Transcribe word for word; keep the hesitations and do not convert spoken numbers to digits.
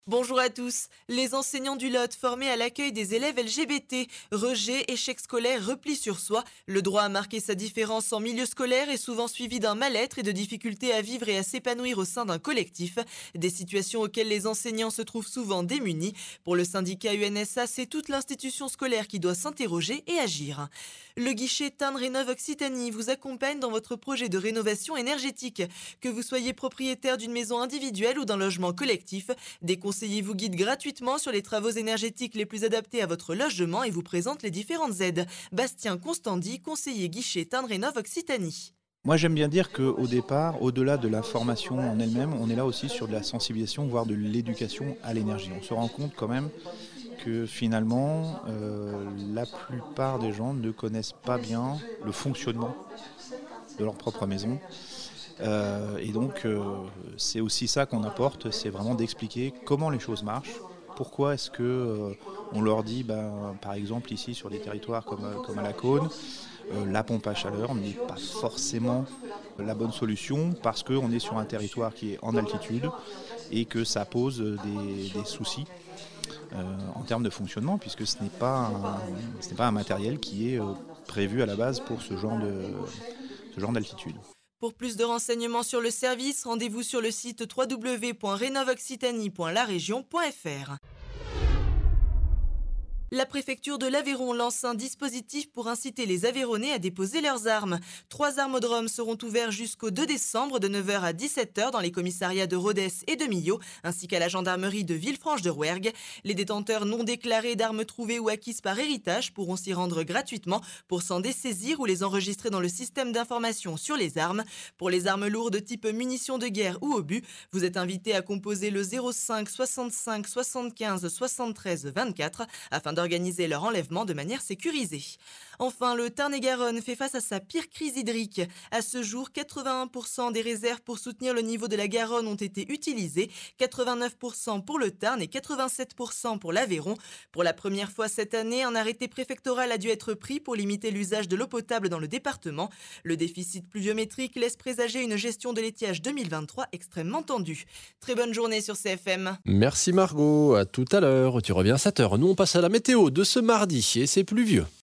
Bonjour à tous. Les enseignants du Lot formés à l'accueil des élèves L G B T, rejet, échec scolaire, repli sur soi, le droit à marquer sa différence en milieu scolaire est souvent suivi d'un mal-être et de difficultés à vivre et à s'épanouir au sein d'un collectif, des situations auxquelles les enseignants se trouvent souvent démunis. Pour le syndicat U N S A, c'est toute l'institution scolaire qui doit s'interroger et agir. Le guichet Tain Rénov Occitanie vous accompagne dans votre projet de rénovation énergétique. Que vous soyez propriétaire d'une maison individuelle ou d'un logement collectif, des conseillers vous guident gratuitement sur les travaux énergétiques les plus adaptés à votre logement et vous présentent les différentes aides. Bastien Constandi, conseiller guichet Tain Rénov Occitanie. Moi, j'aime bien dire qu'au départ, au-delà de la formation en elle-même, on est là aussi sur de la sensibilisation, voire de l'éducation à l'énergie. On se rend compte quand même que finalement, euh, la plupart des gens ne connaissent pas bien le fonctionnement de leur propre maison. Euh, et donc, euh, c'est aussi ça qu'on apporte, c'est vraiment d'expliquer comment les choses marchent. Pourquoi est-ce que euh, on leur dit, ben, par exemple ici sur des territoires comme, comme à la Cône, euh, la pompe à chaleur n'est pas forcément la bonne solution parce qu'on est sur un territoire qui est en altitude et que ça pose des, des soucis euh, en termes de fonctionnement puisque ce n'est pas un, ce n'est pas un matériel qui est euh, prévu à la base pour ce genre de, ce genre d'altitude. Pour plus de renseignements sur le service, rendez-vous sur le site w w w point rénov occitanie point la région point f r. La préfecture de l'Aveyron lance un dispositif pour inciter les Aveyronnais à déposer leurs armes. Trois armodromes seront ouverts jusqu'au deux décembre de neuf heures à dix-sept heures dans les commissariats de Rodez et de Millau, ainsi qu'à la gendarmerie de Villefranche-de-Rouergue. Les détenteurs non déclarés d'armes trouvées ou acquises par héritage pourront s'y rendre gratuitement pour s'en dessaisir ou les enregistrer dans le système d'information sur les armes. Pour les armes lourdes type munitions de guerre ou obus, vous êtes invité à composer le zéro cinq soixante-cinq soixante-quinze soixante-treize vingt-quatre afin de organiser leur enlèvement de manière sécurisée. Enfin, le Tarn-et-Garonne fait face à sa pire crise hydrique. À ce jour, quatre-vingt-un pour cent des réserves pour soutenir le niveau de la Garonne ont été utilisées, quatre-vingt-neuf pour cent pour le Tarn et quatre-vingt-sept pour cent pour l'Aveyron. Pour la première fois cette année, un arrêté préfectoral a dû être pris pour limiter l'usage de l'eau potable dans le département. Le déficit pluviométrique laisse présager une gestion de l'étiage deux mille vingt-trois extrêmement tendue. Très bonne journée sur C F M. Merci Margot, à tout à l'heure. Tu reviens à sept heures. Nous on passe à la météo de ce mardi et c'est pluvieux.